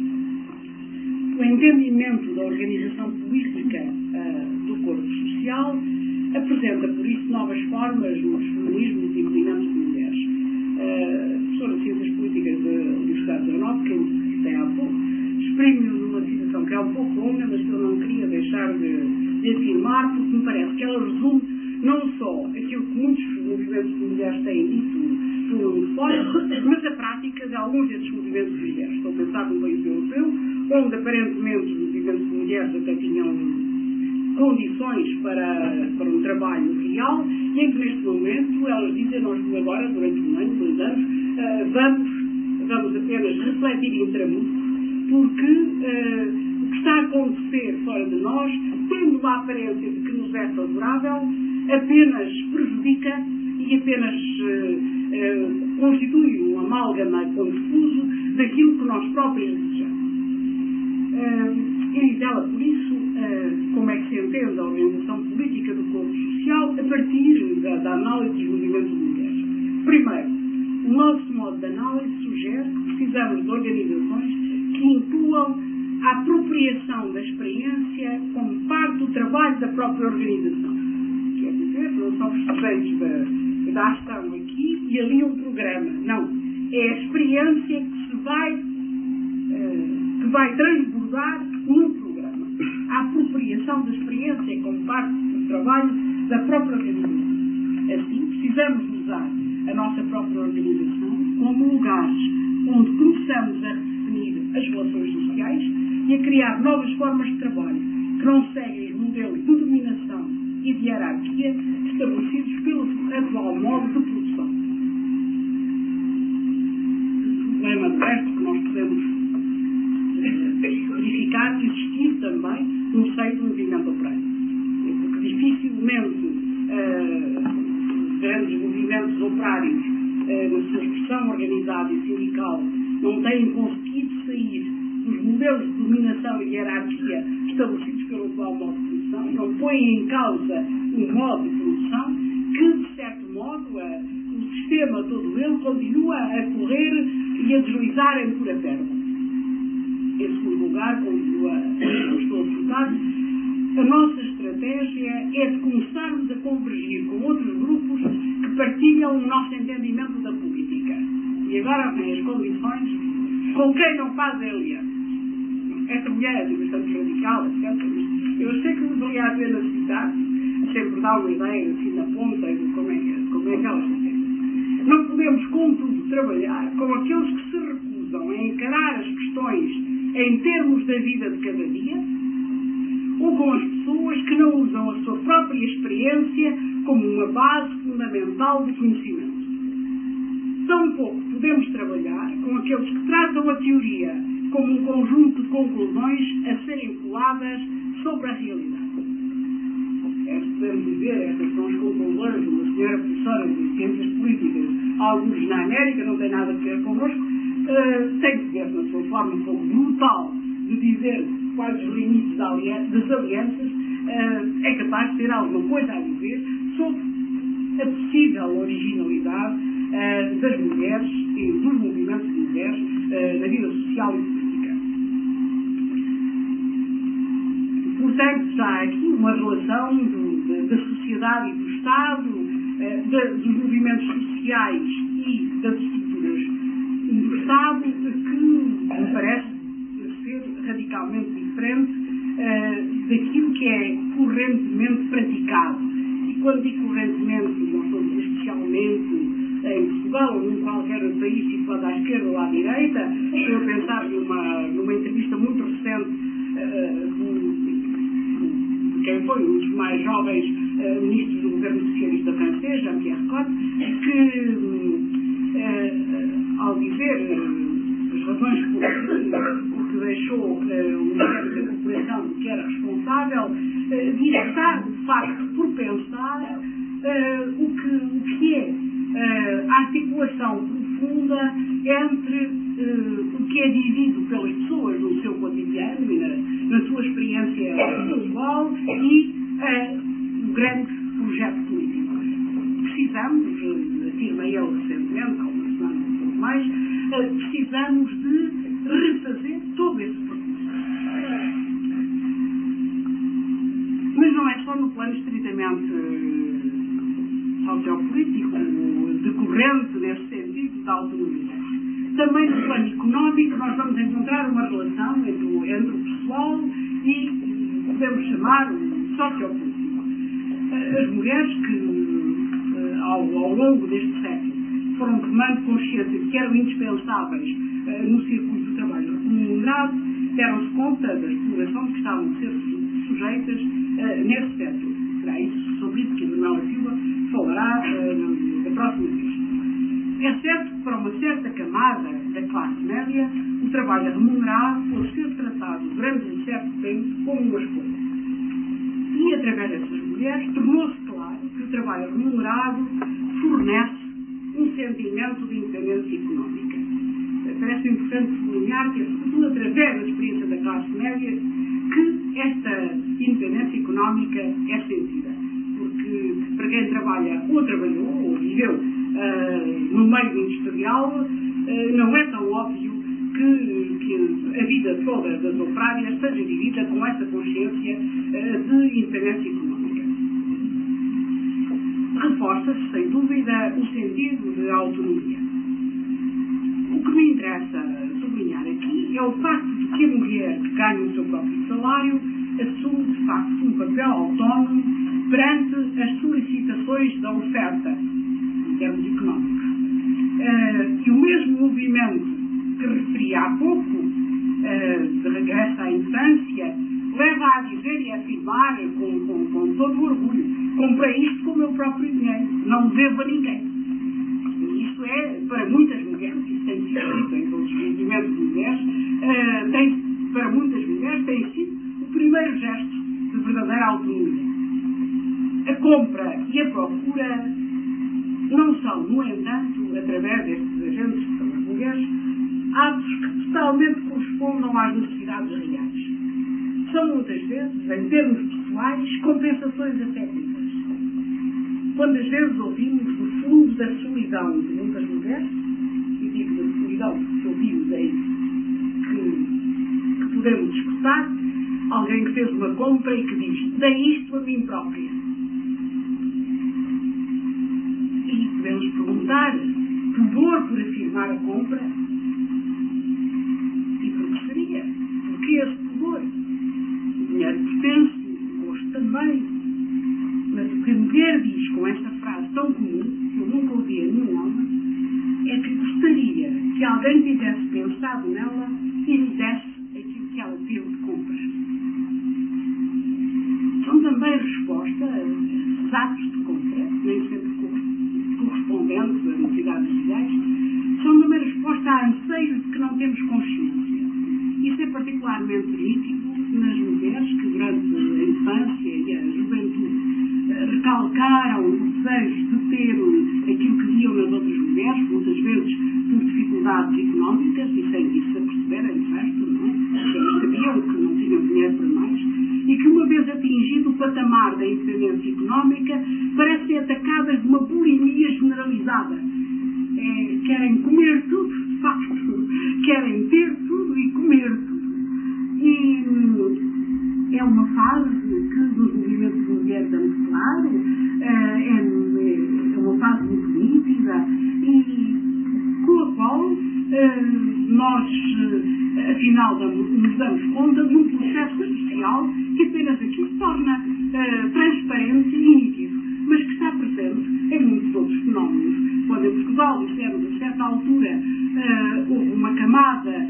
O entendimento da organização política do corpo social apresenta, por isso, novas formas nos feminismos e movimentos de mulheres. Professora de Ciências Políticas da Universidade de Grenoble, que citei há pouco, exprime-o numa citação que é um pouco longa, mas que eu não queria deixar de afirmar, porque me parece que ela resume não só aquilo que muitos movimentos de mulheres têm dito pelo mundo fora, mas a prática de alguns desses movimentos de mulheres. Estou a pensar num país europeu, onde aparentemente os movimentos de mulheres até tinham condições para um trabalho real, e em que neste momento elas dizem: nós agora, durante 1 ano, 2 anos, vamos apenas refletir intramuros, porque o que está a acontecer fora de nós, tendo a aparência de que nos é favorável, apenas prejudica e apenas constitui um amálgama confuso daquilo que nós próprios desejamos. E diz ela, por isso, como é que se entende a organização política do corpo social a partir da análise dos movimentos de mulheres. Primeiro, o nosso modo de análise sugere que precisamos de organizações que incluam a apropriação da experiência como parte do trabalho da própria organização. Quer dizer, não são os sujeitos da ação aqui e ali um programa. Não. É a experiência que vai transbordar no programa. A apropriação da experiência como parte do trabalho da própria organização. Assim, precisamos usar a nossa própria organização como lugares onde começamos a redefinir as relações sociais e a criar novas formas de trabalho que não seguem os modelos de dominação e de hierarquia estabelecidos pelo atual modo de produção. O problema de resto que nós podemos verificar existir também no seio do movimento operário. Porque dificilmente grandes movimentos operários, na sua expressão organizada e sindical, não têm conseguido sair dos modelos de dominação e hierarquia estabelecidos pelo atual modo de produção, não põem em causa o modo de produção que, de certo modo, o sistema todo ele continua a correr e a deslizar em pura perda. Em segundo lugar, como estou a citar, a nossa estratégia é de começarmos a convergir com outros grupos que partilham o nosso entendimento da política. E agora vem as condições com quem não faz a aliança. Esta mulher é bastante radical, etc. Eu sei que valia a pena citar, sempre dá uma ideia assim na ponta de como é que ela se sente. Não podemos, contudo, trabalhar com aqueles que se recusam a encarar as questões em termos da vida de cada dia, ou com as pessoas que não usam a sua própria experiência como uma base fundamental de conhecimento. Tampouco podemos trabalhar com aqueles que tratam a teoria como um conjunto de conclusões a serem coladas sobre a realidade. Podemos dizer, estas são as conclusões de uma senhora professora de Ciências Políticas, alguns na América, não tem nada a ver connosco, tem que ver na sua forma um pouco brutal de dizer quais os limites das alianças, é capaz de ter alguma coisa a dizer sobre a possível originalidade das mulheres e dos movimentos de mulheres na vida social e política. Portanto, já há aqui uma relação da sociedade e do Estado, dos movimentos sociais e das estruturas do Estado, que me parece ser radicalmente diferente daquilo que é correntemente praticado. E quando digo correntemente, não estou especialmente em Portugal ou num qualquer país situado à esquerda ou à direita, estou a pensar numa entrevista muito recente de quem foi um dos mais jovens ministros do governo socialista francês, Jean-Pierre Cotte, que ao dizer as razões por que deixou o Ministério da Cooperação, que era responsável, diz que está, de facto, por pensar o que é a articulação profunda entre o que é vivido pelas pessoas no seu cotidiano e na sua experiência pessoal e o grande projeto político. Precisamos, afirma ele recentemente, há uma semana um pouco mais, precisamos de refazer todo esse percurso. Mas não é só no plano estritamente sociopolítico, decorrente nesse sentido da autonomia. Também no plano económico nós vamos encontrar uma relação entre o pessoal e podemos chamar o sociopolítico. As mulheres que ao longo deste século foram tomando consciência de que eram indispensáveis no círculo do trabalho remunerado, deram-se conta da exploração de que estavam a ser sujeitas nesse século. Será isso sobre isso que a Manuela Silva falará da próxima vez. É certo que para uma certa camada da classe média o trabalho remunerado pode ser tratado durante um certo tempo como uma escolha. E através dessas mulheres tornou-se claro que o trabalho remunerado fornece um sentimento de independência económica. Parece importante sublinhar que é sobretudo através da experiência da classe média que esta independência económica é sentida. Porque para quem trabalha ou trabalhou ou viveu no meio industrial, não é tão óbvio que a vida toda das operárias esteja vivida com essa consciência de independência económica. Reforça-se, sem dúvida, o sentido de autonomia. O que me interessa sublinhar aqui é o facto de que a mulher que ganha o seu próprio salário assume, de facto, um papel autónomo perante as solicitações da oferta, em termos económicos. E o mesmo movimento que referi há pouco, de regresso à infância, leva a dizer e a afirmar com todo o orgulho: comprei isto com o meu próprio dinheiro, não devo a ninguém. E isto é, para muitas mulheres, isso tem sido dito em todos os movimentos de mulheres, para muitas mulheres tem sido o primeiro gesto de verdadeira autonomia. A compra e a procura não são, no entanto, através destes agentes que são as mulheres, atos que totalmente correspondam às necessidades reais. São muitas vezes, em termos pessoais, compensações afetivas. Quantas vezes ouvimos do fundo da solidão de muitas mulheres, e digo da solidão porque ouvimos aí que podemos discutir, alguém que fez uma compra e que diz: dei isto a mim própria. E podemos perguntar: pudor por afirmar a compra? E por que seria? Por que esse pudor? O dinheiro pertence, o gosto também. Mas o que a mulher diz com esta frase tão comum, que eu nunca ouvi a nenhum homem, é que gostaria que alguém tivesse pensado nela e lhe desse aquilo que ela teve de comprar. temos consciência. Isso é particularmente nítido nas mulheres que, durante a infância e a juventude, recalcaram o desejo de ter aquilo que viam nas outras mulheres, muitas vezes por dificuldades económicas, e sem isso a perceberem, de resto, não é? Porque elas sabiam que não tinham dinheiro para mais, e que, uma vez atingido o patamar da independência económica, parecem atacadas de uma bulimia generalizada. Querem comer tudo, de facto, querem ter tudo e comer tudo. E é uma fase que nos movimentos de mulheres é muito claro, é uma fase muito nítida e com a qual nós, afinal, nos damos conta de um processo social que apenas aqui se torna transparente e nítido, mas que está presente em muitos outros fenómenos. Quando em Portugal dissemos, a certa altura, houve uma camada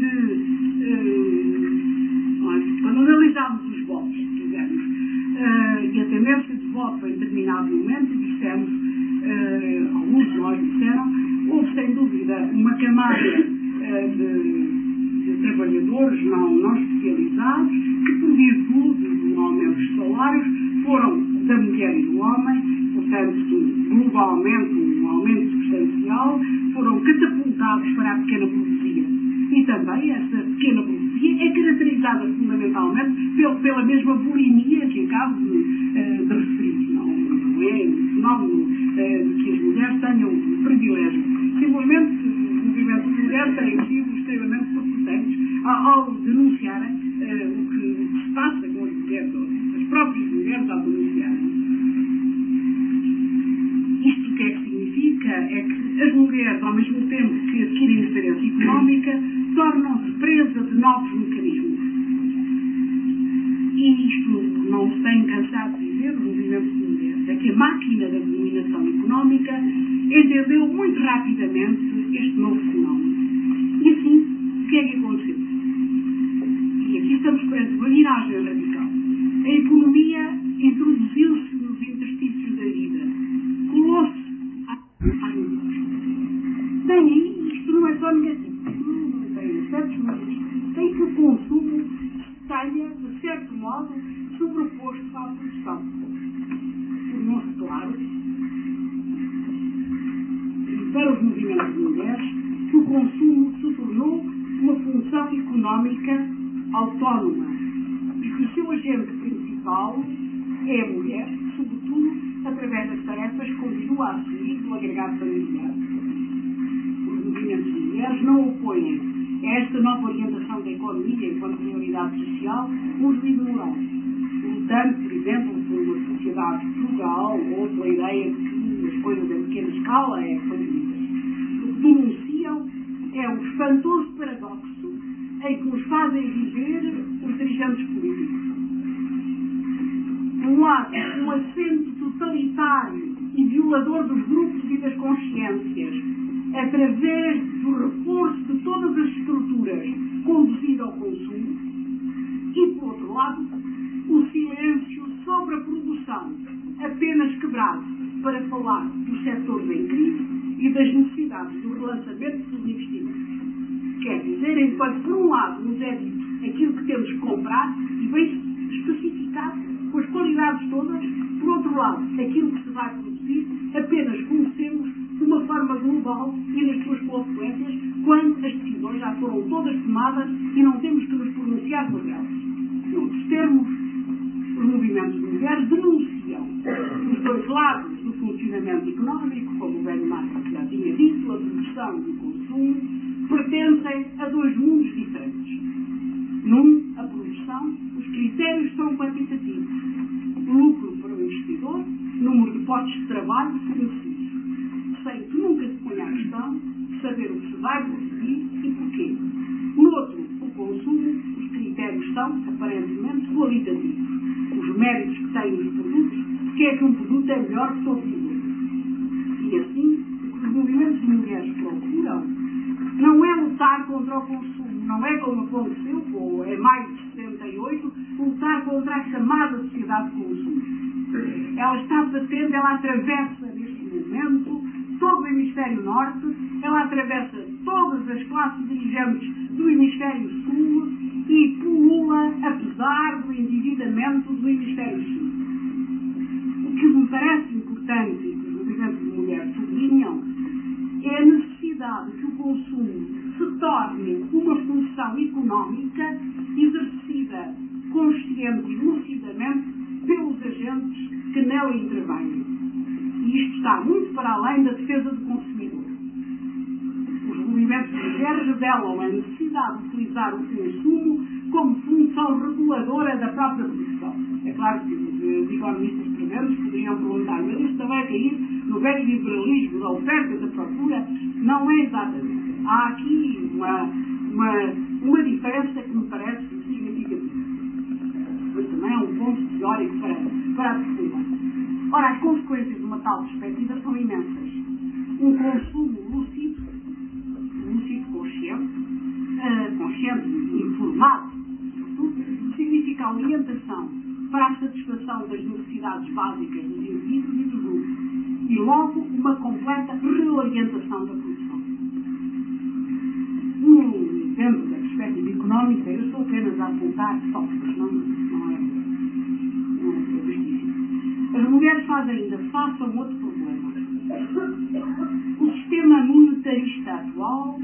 de... quando analisámos os votos, se quisermos, e a tendência de voto em determinado momento, dissemos, alguns de nós disseram, houve sem dúvida uma camada de trabalhadores não especializados que, por virtude do aumento dos salários, foram da mulher e do homem, portanto, globalmente, um aumento substancial, foram catapultados para a pequena burguesia. E também essa pequena burguesia é caracterizada fundamentalmente pela mesma bulimia que acabo de referir. Não é um fenómeno de que as mulheres tenham um privilégio. Simplesmente, os movimentos de mulheres têm sido extremamente prepotentes ao denunciarem o que se passa com as mulheres, as próprias mulheres ao denunciarem. Isto o que é que significa? É que as mulheres, ao mesmo tempo que adquirem independência económica, tornam-se presas de novos mecanismos. E isto não se tem cansado de dizer, os movimentos de mulheres, é que a máquina da dominação económica entendeu muito rapidamente este novo fenómeno. E assim, o que é que aconteceu? E aqui estamos perante uma viragem radical. A economia introduziu-se nos interstícios da vida. Colou-se às mulheres. Daí, isto não é só negativo. Não tem aspectos negativos. Tem que o consumo tenha, de certo modo, sobreposto à produção. Tornou-se claro, para os movimentos de mulheres, que o consumo se tornou uma função económica autónoma e que o seu agente principal é a mulher, sobretudo através das tarefas que continua a assumir do agregado familiar. Os movimentos de mulheres não opõem a esta nova orientação da economia enquanto prioridade social um juízo moral, lutando, por exemplo, por uma sociedade frugal ou pela ideia de que as coisas em pequena escala é que são bonitas. O que denunciam é o espantoso paradoxo em que nos fazem viver os dirigentes políticos. Por um lado, um acento totalitário e violador dos grupos e das consciências, através do reforço de todas as estruturas conduzido ao consumo, e, por outro lado, o silêncio sobre a produção, apenas quebrado para falar dos setores em crise e das necessidades do relançamento dos investimentos. Quer dizer, enquanto por um lado nos é dito aquilo que temos que comprar e bem especificado com as qualidades todas, por outro lado, aquilo que se vai produzir apenas conhecemos de uma forma global e das suas consequências quando as decisões já foram todas tomadas e não temos que nos pronunciar sobre elas. Noutros termos, os movimentos de mulheres denunciam os dois lados do funcionamento económico, como o velho Marx já tinha dito, a produção e o consumo, pertencem a dois mundos diferentes. Num, a produção, os critérios são quantitativos. Lucro para o investidor, número de postos de trabalho fornecidos, sem que nunca se ponha a questão de saber o que se vai produzir e porquê. Noutro, o consumo, os critérios são, aparentemente, qualitativos. Os méritos que têm os produtos, porque é que um produto é melhor que todos os outros. E assim, o que os movimentos de mulheres procuram não é lutar contra o consumo, não é como aconteceu em maio de 68, lutar contra a chamada sociedade de consumo. Ela está patente, ela atravessa neste momento todo o hemisfério norte, ela atravessa todas as classes dirigentes do hemisfério sul e pulula apesar do endividamento do hemisfério sul. O que me parece importante e que os movimentos de mulheres sublinham é a necessidade que o consumo se torne uma função económica exercida consciente e lucidamente pelos agentes que nela intervêm. E isto está muito para além da defesa do consumidor. Os movimentos de mulheres revelam a necessidade de utilizar o consumo como função reguladora da própria produção. É claro que os economistas presentes poderiam perguntar, mas isto não vai cair no velho liberalismo da oferta e da procura? Não é exatamente. Há aqui uma diferença que me parece significativa. Mas também é um ponto teórico para aprofundar. Ora, as consequências de uma tal perspectiva são imensas. Um consumo lúcido consciente, informado, sobretudo, significa a orientação para a satisfação das necessidades básicas dos indivíduos e dos grupos e, logo, uma completa reorientação da produção. Dentro da perspectiva económica, eu estou apenas a apontar tópicos, não é justíssimo. As mulheres fazem ainda face a um outro problema. O sistema monetarista atual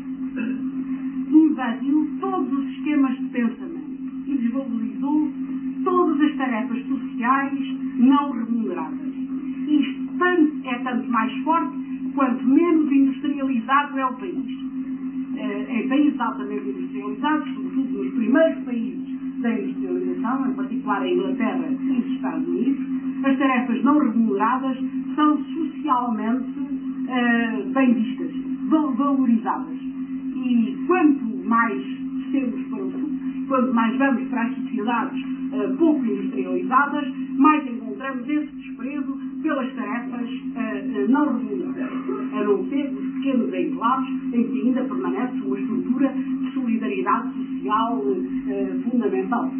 invadiu todos os sistemas de pensamento e desvalorizou todas as tarefas sociais não remuneradas. Isto é tanto mais forte quanto menos industrializado é o país. Em países altamente industrializados, sobretudo nos primeiros países da industrialização, em particular a Inglaterra e os Estados Unidos, as tarefas não remuneradas são socialmente bem vistas, valorizadas. E quanto mais descemos para o sul, quanto mais vamos para as sociedades pouco industrializadas, mais encontramos esse desprezo pelas tarefas não remuneradas, a não ser os pequenos enclaves em que ainda permanece uma estrutura de solidariedade social fundamental.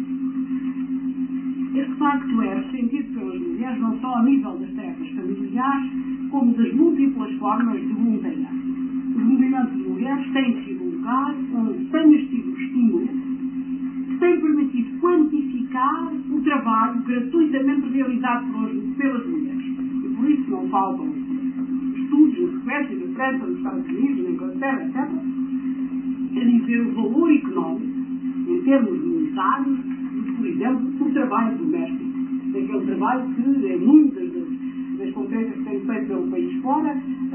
Este facto é ressentido pelas mulheres não só a nível das tarefas familiares, como das múltiplas formas de voluntariado. Os movimentos de mulheres têm sido um lugar onde tem existido estímulo que tem permitido quantificar o trabalho gratuitamente realizado pelas mulheres. E por isso não faltam estudos na Suécia, na França, nos Estados Unidos, na Inglaterra, etc., a dizer o valor económico, em termos monetários, por exemplo, o trabalho doméstico. Daquele trabalho que, em muitas das conferências que tenho feito pelo país fora,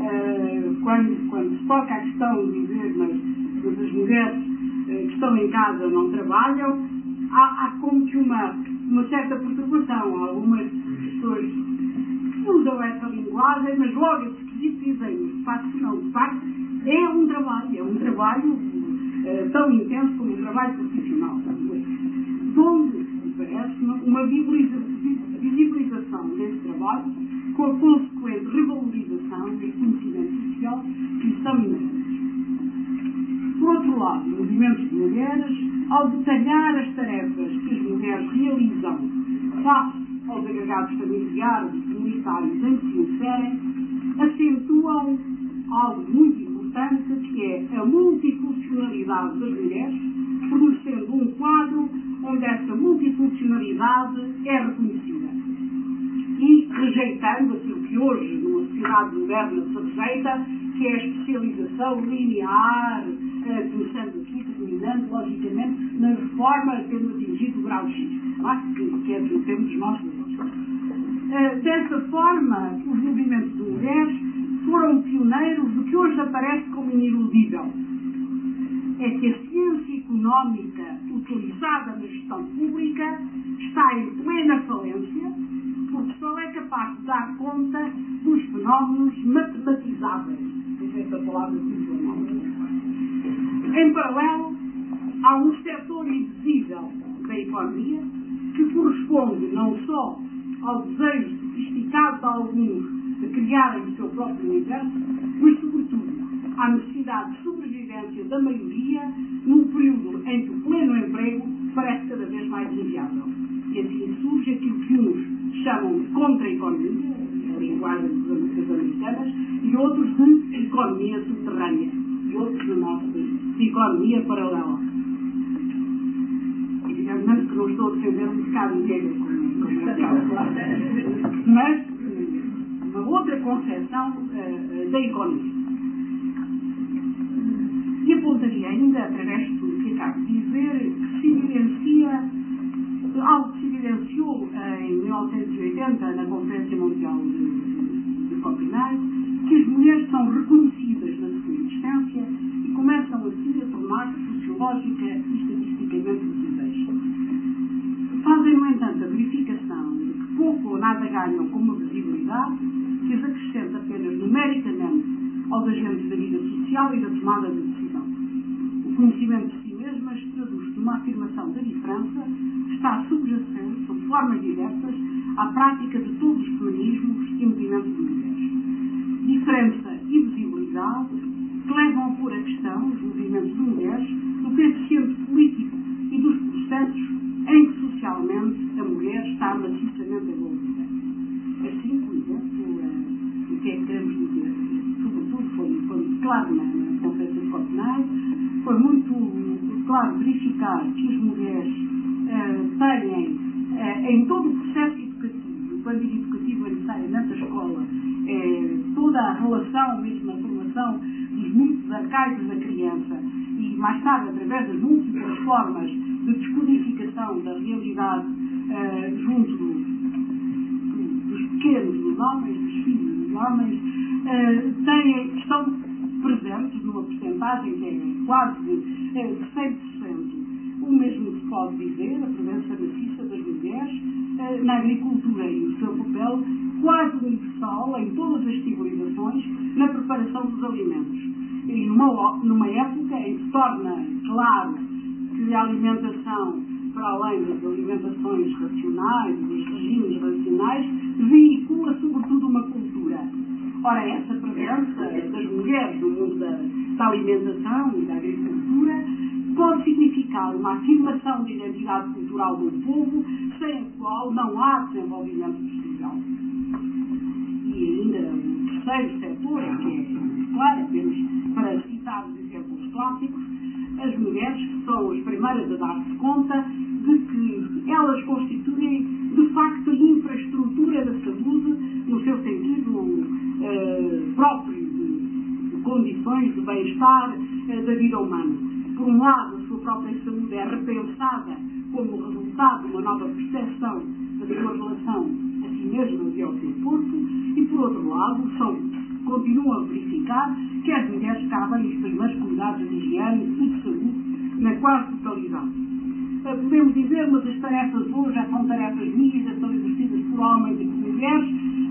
quando se toca a questão de dizer, mas as mulheres que estão em casa não trabalham, há como que uma certa perturbação. Algumas pessoas usam essa linguagem, mas logo a seguir dizem, de facto não, de facto é um trabalho tão intenso como um trabalho profissional. Onde, me parece, uma visibilização desse trabalho com a consequente revalorização e reconhecimento social que lhe são inerentes. Por outro lado, os movimentos de mulheres, ao detalhar as tarefas que as mulheres realizam face aos agregados familiares e comunitários em que se inserem, acentuam algo muito importante, que é a multifuncionalidade das mulheres, fornecendo um quadro onde essa multifuncionalidade é reconhecida. E rejeitando aquilo que hoje, numa sociedade moderna, se rejeita, que é a especialização linear, começando aqui, terminando, logicamente, na reforma, tendo atingido o grau X, que é do tempo dos nossos avós. Dessa forma, os movimentos de mulheres foram pioneiros do que hoje aparece como ineludível. É que a ciência económica utilizada na gestão pública está em plena falência, porque só é capaz de dar conta dos fenómenos matematizáveis. Não sei se a palavra diz ou não. Em paralelo, há um setor invisível da economia que corresponde não só ao desejo sofisticado de alguns de criarem o seu próprio universo, mas, sobretudo, à necessidade de sobrevivência da maioria num período em que o pleno emprego parece cada vez mais inviável. E assim surge aquilo que uns chamam de contra-economia, a linguagem das americanas, e outros de economia subterrânea. outros na nossa economia paralela. Evidentemente que não estou a defender um mercado negro, como é calculado, mas uma outra concepção da economia. E apontaria ainda, através de tudo que acabo de dizer, que se evidencia algo que se evidenciou em 1980 na Conferência Mundial de Copenhague, que as mulheres são reconhecidas na sua existência e começam assim a tornar-se sociológica e estatisticamente visíveis. Fazem, no entanto, a verificação de que pouco ou nada ganham com uma visibilidade que as acrescenta apenas numericamente aos agentes da vida social e da tomada de decisão. O conhecimento de si mesmas traduz-se numa afirmação da diferença que está subjacente, sob formas diversas, à prática de todos os feminismos e movimentos de mulheres. Diferença e visibilidade que levam a pôr a questão, os movimentos de mulheres, do coeficiente político e dos processos em que socialmente a mulher está maciçamente envolvida. Assim, por exemplo, o que é que queremos dizer? Sobretudo foi muito claro na Conferência de Copenhague, foi muito claro verificar que as mulheres têm, em todo o processo educativo, quando digo educativo é necessariamente a escola, toda a relação, mesmo na formação dos mitos arcaicos da criança e mais tarde através das múltiplas formas de descodificação da realidade junto dos pequenos, dos homens, dos filhos dos homens, estão presentes numa porcentagem que é quase de 100%. O mesmo se pode dizer, a presença maciça das mulheres na agricultura e o seu papel quase universal em todas as civilizações na preparação dos alimentos. E numa época em que se torna claro que a alimentação, para além das alimentações racionais, dos regimes racionais, veicula sobretudo uma cultura. Ora, essa presença das mulheres no mundo da alimentação e da agricultura pode significar uma afirmação de identidade cultural de um povo sem a qual não há desenvolvimento possível. E ainda o terceiro setor, que é, claro, apenas para citar os exemplos clássicos, as mulheres que são as primeiras a dar-se conta de que elas constituem, de facto, a infraestrutura da saúde no seu sentido próprio de condições de bem-estar da vida humana. Por um lado, a sua própria saúde é repensada como resultado de uma nova percepção da sua relação a si mesmas e ao seu corpo, e por outro lado, continuam a verificar que as mulheres cabem os primeiros cuidados de higiene e de saúde na quase totalidade. Podemos dizer, mas as tarefas hoje já são tarefas mistas, são exercidas por homens e por mulheres.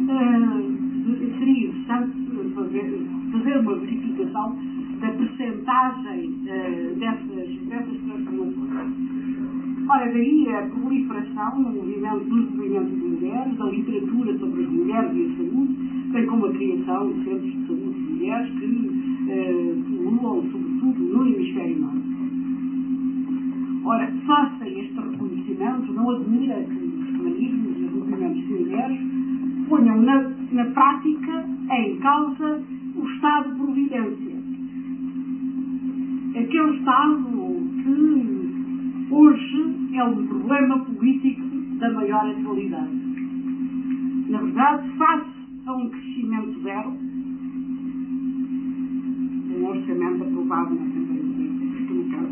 Seria interessante fazer uma verificação da percentagem dessas transformações. Ora, daí a proliferação dos movimentos de mulheres, da literatura sobre as mulheres e a saúde, bem como a criação de centros de saúde de mulheres que pululam, sobretudo, no hemisfério norte. Ora, face a este reconhecimento, não admira que os feminismos e os movimentos de mulheres ponham na prática em causa o Estado de Providência. Aquele Estado que hoje é um problema político da maior atualidade. Na verdade, face a um crescimento zero, um orçamento aprovado na Assembleia da República,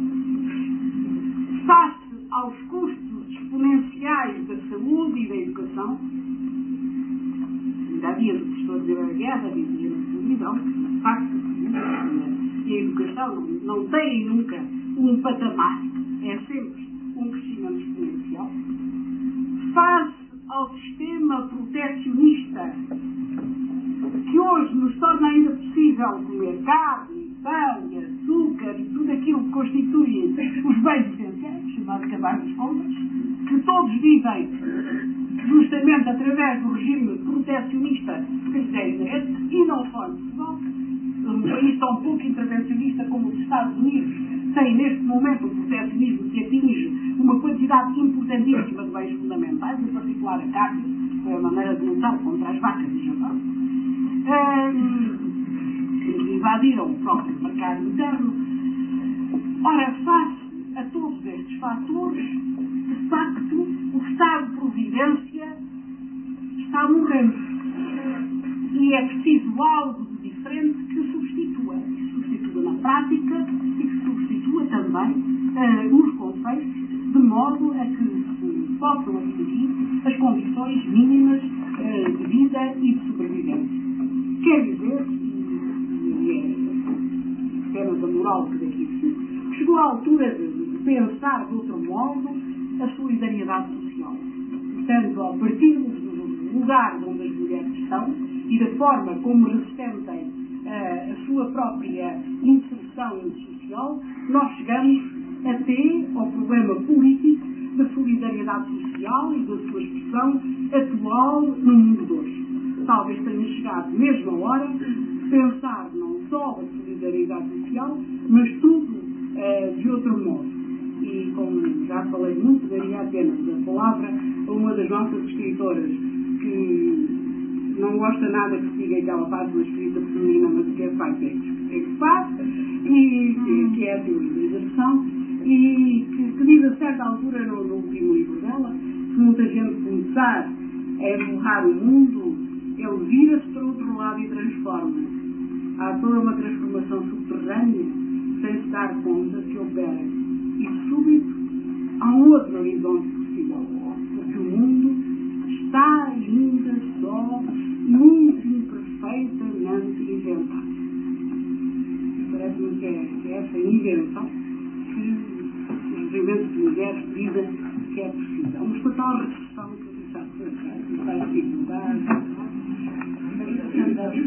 face aos custos exponenciais da saúde e da educação, ainda há dias o professor de Guerra dizia na televisão que, de facto, a saúde e a educação não têm nunca um patamar, é sempre um crescimento exponencial. Face ao sistema protecionista que hoje nos torna ainda possível comer carne, pão e açúcar e tudo aquilo que constitui os bens essenciais, se nós acabarmos contas, que todos vivem justamente através do regime protecionista que lhes é inerente, e não só em Portugal. Um país tão pouco intervencionista como os Estados Unidos tem neste momento um protecionismo que atinge uma quantidade importantíssima de bens fundamentais, em particular a carne, foi a maneira de lutar contra as vacas e Japão. E invadiram o próprio mercado interno. Ora, face a todos estes fatores, de facto, o Estado de Providência está morrendo. E é preciso algo de diferente que o substitua. Que se substitua na prática e que se substitua também nos conceitos, de modo a que se possam atingir as condições mínimas de vida e de sobrevivência. Quer dizer, e é apenas a moral que daqui se chegou à altura de pensar de outro modo a solidariedade social. Portanto, ao partir do lugar onde as mulheres estão e da forma como ressentem a sua própria inserção social, nós chegamos até ao problema político da solidariedade social e da sua expressão atual no mundo de hoje. Talvez tenha chegado mesmo a hora de pensar não só a solidariedade social, mas tudo de outro modo. E como já falei muito, daria apenas a palavra a uma das nossas escritoras que não gosta nada que se diga que ela faz uma escrita feminina, mas o que é facto é que faz, e que é a teoria da exerção, e que diz a certa altura no último livro dela, se muita gente começar a empurrar o mundo, ele vira-se para outro lado e transforma-se. Há toda uma transformação subterrânea, sem se dar conta que opera. E súbito há um outro horizonte possível, porque o mundo está ainda só muito imperfeitamente inventado. Parece-me que é essa invenção que os movimentos de mulheres dizem que é possível. Mas com a tal recessão que está dificuldade,